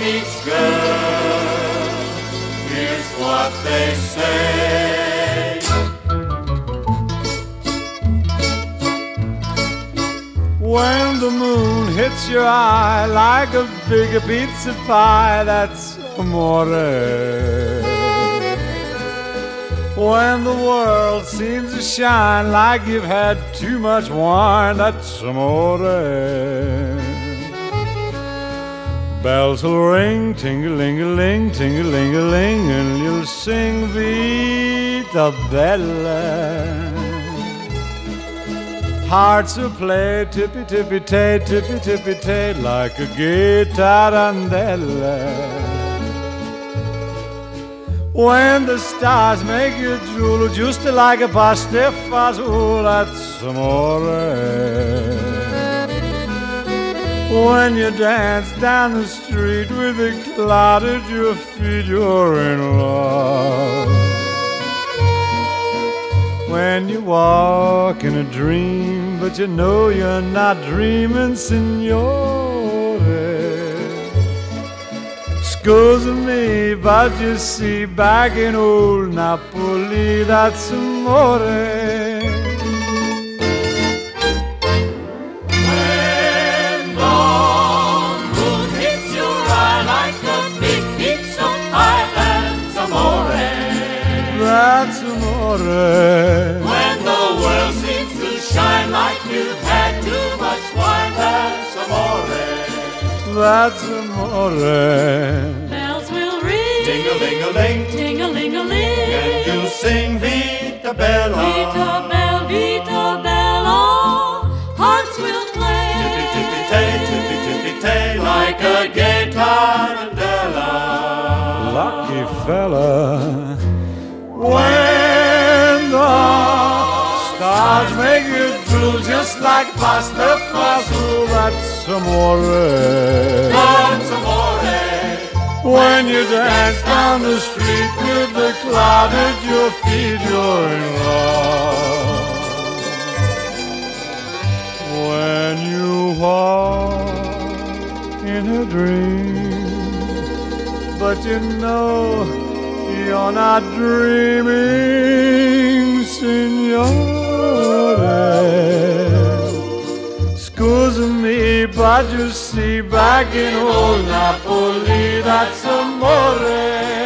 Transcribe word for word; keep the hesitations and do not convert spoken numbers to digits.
meets girl, here's what they say. When the moon hits your eye like a big pizza pie, that's amore. When the world seems to shine like you've had too much wine, that's amore. Bells will ring, ting-a-ling-a-ling, ting-a-ling-a-ling, and you'll sing Vita Bella. Hearts will play tippy-tippy-tay, tippy-tippy-tay, like a gay tarantella. When the stars make you drool, just like a pasta fazool, that's amore. When you dance down the street with a cloud at your feet, you're in love. When you walk in a dream, but you know you're not dreaming, signore. Scusa me, but you see, back in old Napoli, that's amore. When the moon hits your eye like a big pizza pie, that's amore. That's amore. When the world seems to shine like you've had too much wine, that's amore. That's amore. Bells will ring, Ting-a-ling-a-ling, ting-a-ling-a-ling, and you'll sing Vita Bella. Vita Bella, Vita Bella. Hearts will play, Tippy-tippy-tay, tippy-tippy-tay, like a gay tarantella. Lucky fella. When the stars make you drool just like pasta fazool, that's amore. That's amore. When you dance down the street with the cloud at your feet, you're in love. When you walk in a dream, but you know you're not dreaming, signore. Scusa me, but you see, back in old Napoli, that's amore.